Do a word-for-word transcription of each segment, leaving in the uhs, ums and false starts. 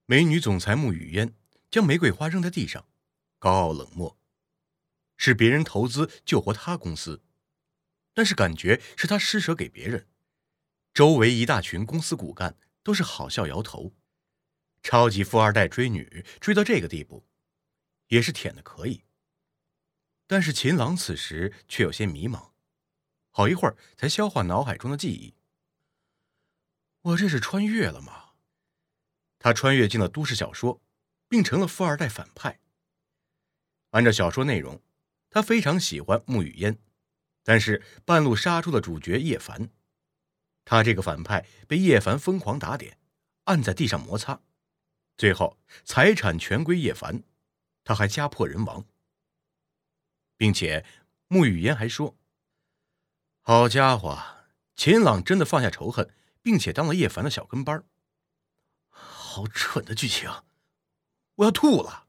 美女总裁穆雨嫣将玫瑰花扔在地上，高傲冷漠。是别人投资救活他公司，但是感觉是他施舍给别人。周围一大群公司骨干都是好笑摇头。超级富二代追女追到这个地步，也是舔的可以。但是秦朗此时却有些迷茫，好一会儿才消化脑海中的记忆。我这是穿越了吗？他穿越进了都市小说，并成了富二代反派。按照小说内容，他非常喜欢穆雨嫣，但是半路杀出了主角叶凡。他这个反派被叶凡疯狂打点，按在地上摩擦，最后财产全归叶凡，他还家破人亡。并且穆雨嫣还说，好家伙，秦朗真的放下仇恨，并且当了叶凡的小跟班。好蠢的剧情，我要吐了。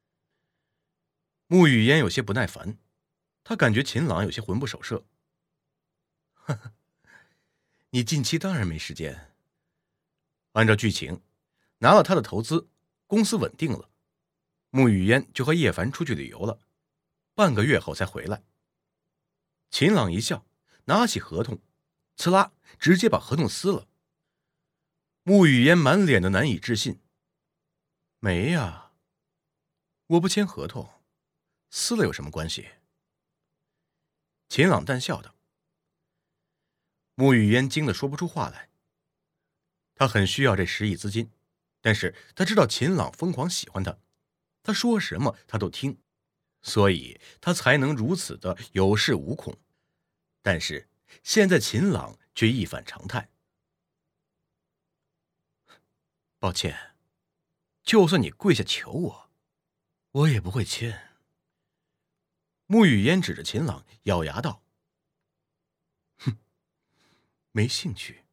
穆雨嫣有些不耐烦，她感觉秦朗有些魂不守舍。呵呵，你近期当然没时间。按照剧情，拿了他的投资，公司稳定了，穆雨嫣就和叶凡出去旅游了，半个月后才回来。秦朗一笑，拿起合同，呲啦，直接把合同撕了。穆雨嫣满脸的难以置信。没呀，我不签合同，撕了有什么关系？秦朗淡笑道。穆雨嫣惊得说不出话来。他很需要这十亿资金，但是他知道秦朗疯狂喜欢他，他说什么他都听，所以他才能如此的有恃无恐。但是现在秦朗却一反常态。抱歉，就算你跪下求我，我也不会签。穆雨嫣指着秦朗，咬牙道：“哼，没兴趣。”